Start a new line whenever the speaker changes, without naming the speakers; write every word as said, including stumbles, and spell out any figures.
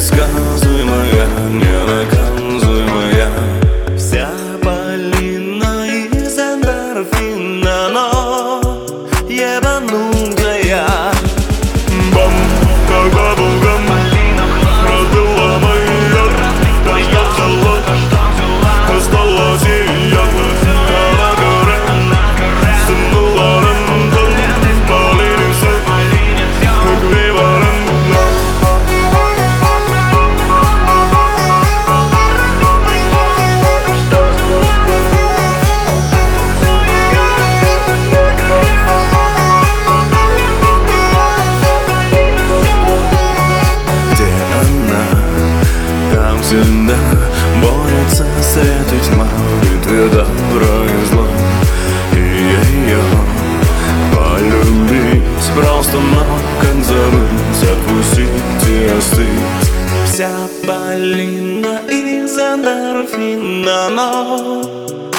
Предсказуемая, ненаказуемая. Вся Полина из эндорфина, но ебанутая. Бам, как бабугам, раздула моя, остался, осталась я. На горе, стянула рандом, Полине все эквивалент. Всегда борется свет и тьма, битве добра и зла. И ее полюбить просто, но как забыть, отпустить и остыть. Вся Полина из эндорфина, но